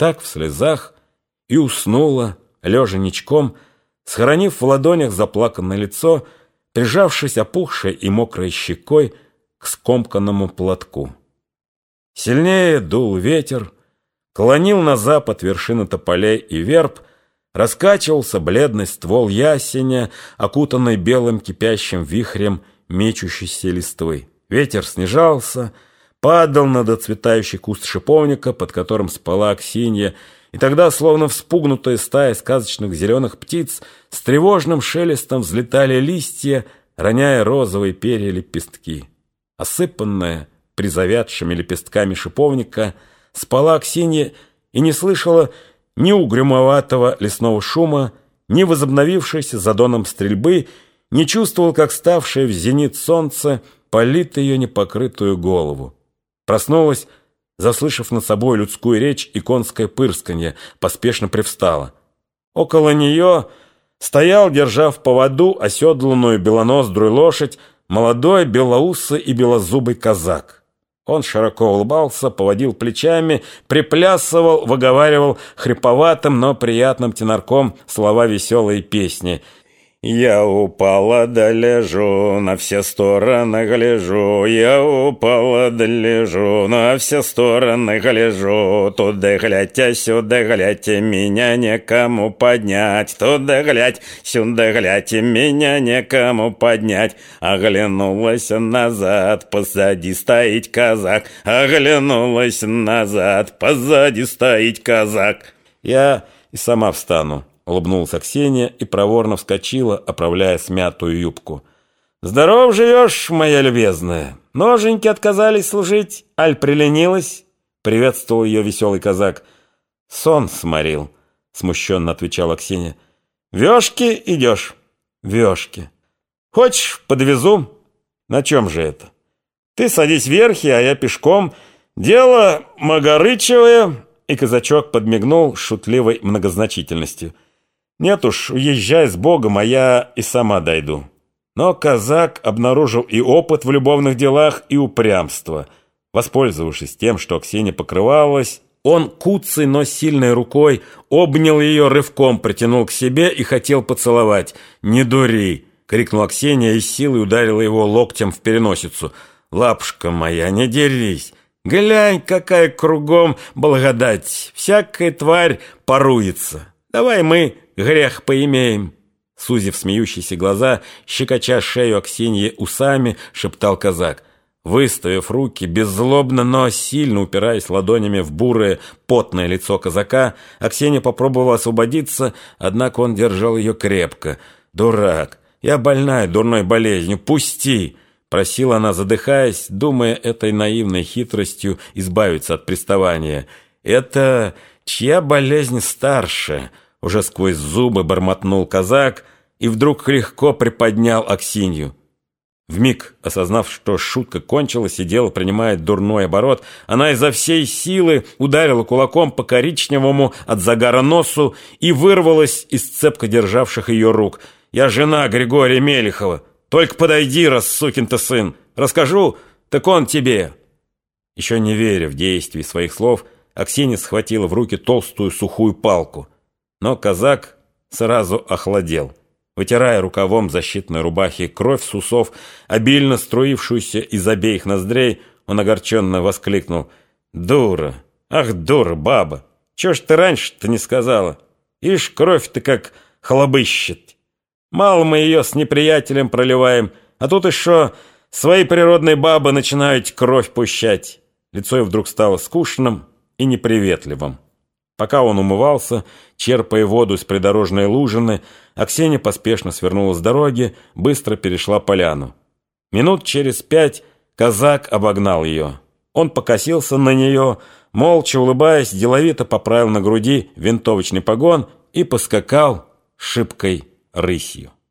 так в слезах и уснула, лежа ничком, схоронив в ладонях заплаканное лицо, прижавшись опухшей и мокрой щекой к скомканному платку. Сильнее дул ветер, клонил на запад вершины тополей и верб, раскачивался бледный ствол ясеня, окутанный белым кипящим вихрем мечущейся листвы. Ветер снижался, падал на доцветающий куст шиповника, под которым спала Аксинья, и тогда, словно вспугнутая стая сказочных зеленых птиц, с тревожным шелестом взлетали листья, роняя розовые перья лепестки. Осыпанная призавядшими лепестками шиповника, спала Аксинья и не слышала ни угрюмоватого лесного шума, ни возобновившейся за доном стрельбы, не чувствовала, как ставшее в зенит солнце палит ее непокрытую голову. Проснулась, заслышав над собой людскую речь и конское пырсканье, поспешно привстала. Около нее стоял, держа в поводу оседланную белоноздрую лошадь, молодой белоусый и белозубый казак. Он широко улыбался, поводил плечами, приплясывал, выговаривал хриповатым, но приятным тенорком слова веселой песни. «Я упала да лежу, на все стороны гляжу, я упала да лежу, на все стороны гляжу, туда глядь, а сюда глядь, меня некому поднять, туда глядь, сюда глядь, меня некому поднять». Оглянулась назад, позади стоит казак, оглянулась назад, позади стоит казак. «Я и сама встану», — улыбнулась Аксинья и проворно вскочила, оправляя смятую юбку. «Здоров живешь, моя любезная! Ноженьки отказались служить, аль приленилась?» — приветствовал ее веселый казак. «Сон сморил», — смущенно отвечала Аксинья. «Вешки идешь?» «Вешки». «Хочешь, подвезу?» «На чем же это?» «Ты садись верхи, а я пешком. Дело Магарычевое». И казачок подмигнул с шутливой многозначительностью. «Нет уж, уезжай с Богом, а я и сама дойду». Но казак обнаружил и опыт в любовных делах, и упрямство. Воспользовавшись тем, что Аксинья покрывалась, он куцей, но сильной рукой обнял ее, рывком притянул к себе и хотел поцеловать. «Не дури!» — крикнула Аксинья и с силой ударила его локтем в переносицу. «Лапушка моя, не дерись! Глянь, какая кругом благодать! Всякая тварь поруется! Давай мы грех поимеем!» Сузив смеющиеся глаза, щекоча шею Аксиньи усами, шептал казак. Выставив руки, беззлобно, но сильно упираясь ладонями в бурое, потное лицо казака, Аксинья попробовала освободиться, однако он держал ее крепко. «Дурак! Я больная дурной болезнью! Пусти!» Просила она, задыхаясь, думая этой наивной хитростью избавиться от приставания. «Это чья болезнь старше?» Уже сквозь зубы бормотнул казак и вдруг легко приподнял Аксинью. Вмиг, осознав, что шутка кончилась и дело принимает дурной оборот, она изо всей силы ударила кулаком по коричневому от загара носу и вырвалась из цепко державших ее рук. «Я жена Григория Мелехова. Только подойди, раз сукин ты сын. Расскажу, так он тебе». Еще не веря в действие своих слов, Аксинья схватила в руки толстую сухую палку. Но казак сразу охладел. Вытирая рукавом защитной рубахи кровь с усов, обильно струившуюся из обеих ноздрей, он огорченно воскликнул: «Дура! Ах, дура, баба! Чего ж ты раньше-то не сказала? Ишь, кровь-то как хлобыщет! Мало мы ее с неприятелем проливаем, а тут еще свои природные бабы начинают кровь пущать». Лицо ее вдруг стало скучным и неприветливым. Пока он умывался, черпая воду из придорожной лужины, Аксинья поспешно свернула с дороги, быстро перешла поляну. Минут через 5 казак обогнал ее. Он покосился на нее, молча улыбаясь, деловито поправил на груди винтовочный погон и поскакал шибкой рысью.